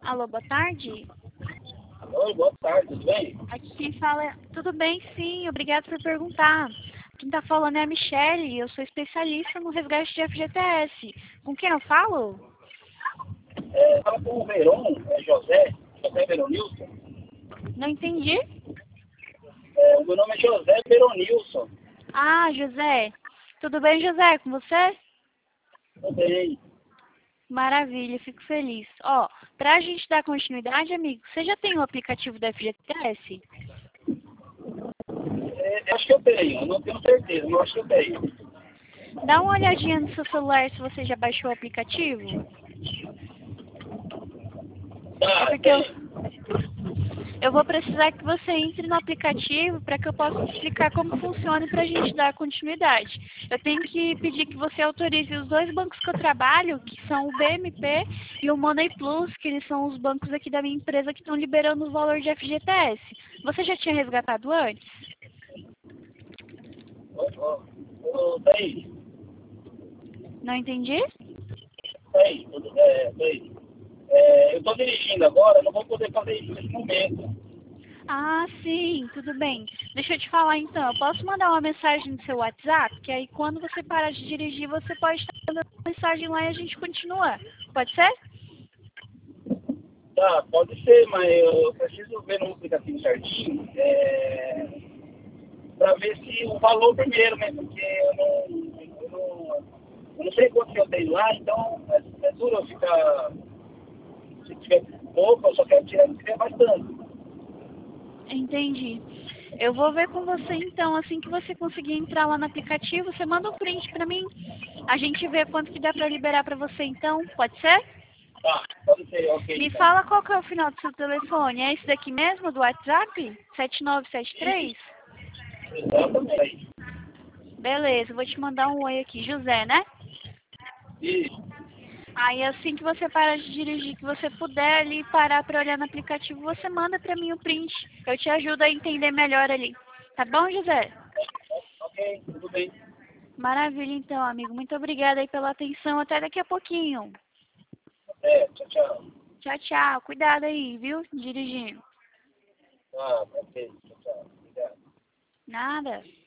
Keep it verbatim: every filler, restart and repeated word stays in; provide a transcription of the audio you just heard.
Alô, boa tarde. Oi, boa tarde, tudo bem? Aqui quem fala é... Tudo bem, sim, obrigado por perguntar. Quem tá falando é a Michelle, eu sou especialista no resgate de F G T S. Com quem eu falo? É, fala com o Veron, é José, José Veronilson. Não entendi. É, o meu nome é José Veronilson. Ah, José. Tudo bem, José, com você? Tudo bem. Maravilha, fico feliz. Ó, pra gente dar continuidade, amigo, você já tem o aplicativo da F G T S? É, acho que eu tenho, eu não tenho certeza, mas acho que eu tenho. Dá uma olhadinha no seu celular se você já baixou o aplicativo. É Tá, porque eu, tem. eu vou precisar que você entre no aplicativo para que eu possa te explicar como funciona para a gente dar continuidade. Eu tenho que pedir que você autorize os dois bancos que eu trabalho, que são o B M P e o Money Plus, que eles são os bancos aqui da minha empresa que estão liberando o valor de F G T S. Você já tinha resgatado antes? Ô, ô, ô, Tem, Não entendi? tem, tudo é, tem. É, eu estou dirigindo agora, não vou poder fazer isso nesse momento. Ah, sim, tudo bem. Deixa eu te falar então. Eu posso mandar uma mensagem no seu WhatsApp, que aí quando você parar de dirigir, você pode estar mandando mensagem lá e a gente continua. Pode ser? Tá, pode ser, mas eu preciso ver no aplicativo certinho, é, para ver se o valor primeiro, né? Porque eu não, eu não, eu não sei quanto que eu tenho lá, então é, é duro eu ficar. Se tiver pouco, eu só quero tirar se tiver bastante. Entendi. Eu vou ver com você então, assim que você conseguir entrar lá no aplicativo, você manda um print pra mim. A gente vê quanto que dá pra liberar pra você então, pode ser? Tá, pode ser, ok, Me então. fala qual que é o final do seu telefone. É esse daqui mesmo, do WhatsApp? sete nove sete três? Exatamente. Beleza, eu vou te mandar um oi aqui. José, né? Isso. Aí assim que você parar de dirigir, que você puder ali parar para olhar no aplicativo, você manda para mim o print. Eu te ajudo a entender melhor ali. Tá bom, José? Ok, tudo bem. Maravilha então, amigo. Muito obrigada aí pela atenção. Até daqui a pouquinho. Até, tchau, tchau. Tchau, tchau. Cuidado aí, viu? Dirigindo. Tá, ok, tchau, tchau. Obrigado. Nada.